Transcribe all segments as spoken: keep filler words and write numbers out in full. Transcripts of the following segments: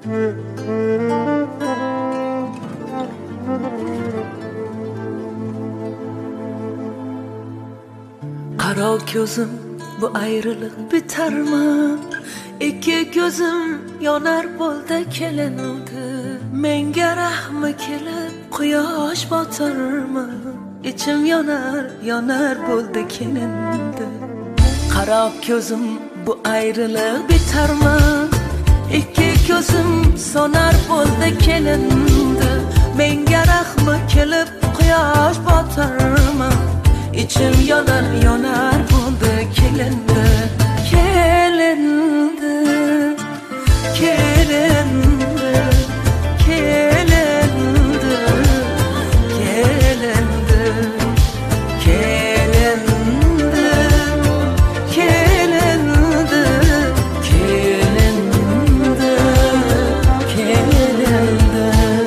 Qaro ko'zim, bu ayriliq bitarmi? Ikki ko'zim yonar bo'ldi kelindi. Menga rahmi kelib quyosh botirmi? Ichim yonar, yonar bo'ldi kelindi. Qaro ko'zim, bu ayriliq bitarmi? Ikki ko'zim sonar bo'ldi kelindi. Menga rahmi kelib quyosh botirmi? İçim yanar yanar buldu kelindi, kelindi, kelindi, kelindi, kelindi, kelindi, kelindi, kelindi, kelindi.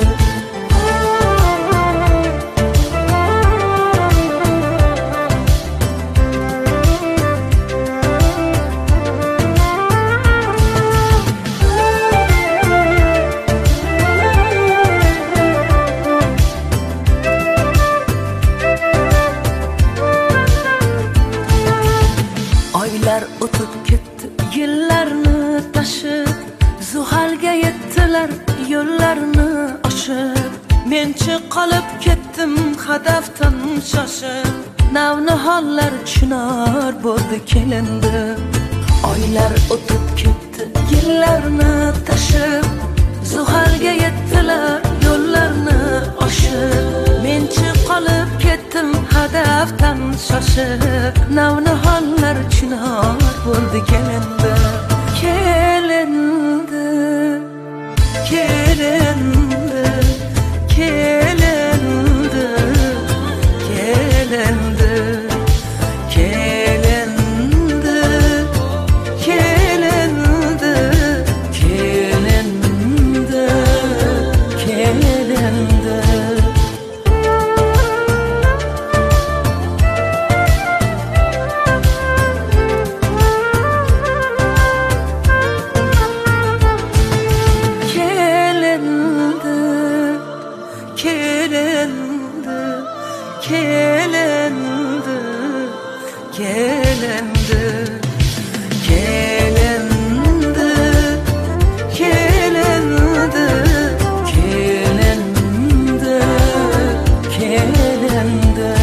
Oylar o'tib ketdi, yillarni tashib, Zuhalga yettilar yo'llarni oshib. Menchi qolib ketdim hadafdan shoshib, Navnihollar chinor bo'ldi kelindi. Oylar o'tib ketdi, yillarni tashib, Zuhalga yettilar yo'llarni oshib. Menchi qolib ketdim hadafdan shoshib, Navnihollar chinor bo'ldi kelindi, kelindi, kelindi, kelindi, kelindi, kelindi, kelindi, kelindi, kelindi. Kelindi, kelindi, kelindi, kelindi, kelindi, kelindi, kelindi.